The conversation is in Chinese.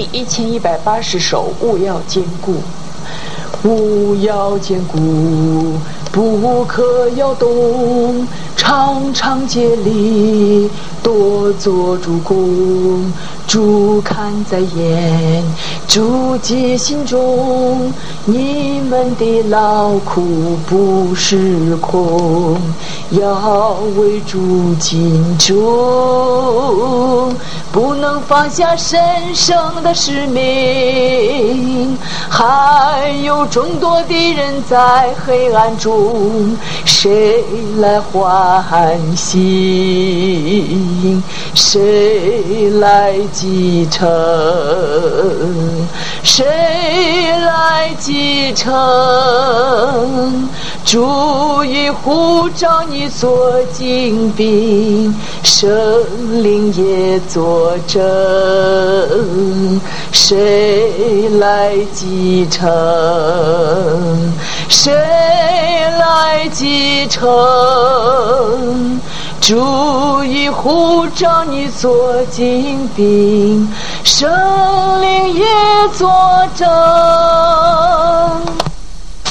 第1180首，务要坚固。务要坚固，不可摇动，常常竭力，多做主公。主看在眼，主记心中，你们的劳苦不是空，要为主尽忠，不能放下神圣的使命。还有众多的人在黑暗中，谁来唤醒？谁来继承？谁来继承？主已呼召你做精兵，圣灵也作证。谁来继承？谁来继承？主已呼召你做精兵，圣灵也作证。